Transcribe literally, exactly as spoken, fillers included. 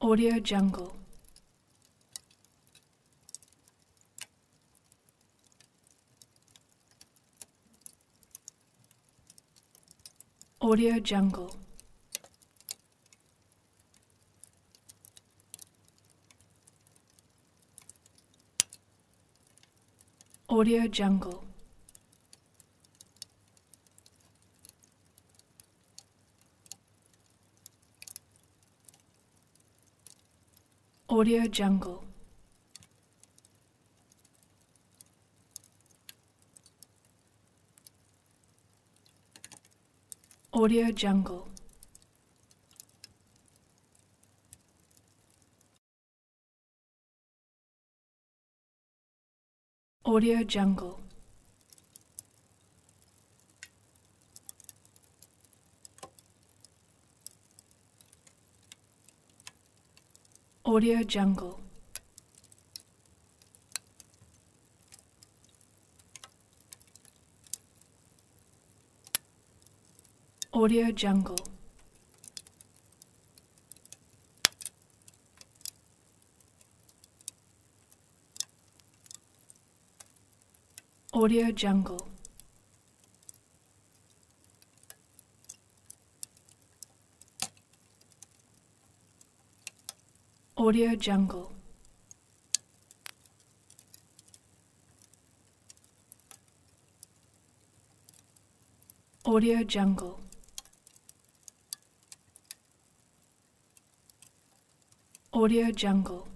Audio Jungle. Audio Jungle. Audio Jungle. Audio Jungle. Audio Jungle. Audio Jungle. Audio Jungle. Audio Jungle. Audio Jungle. Audio Jungle. Audio Jungle. Audio Jungle.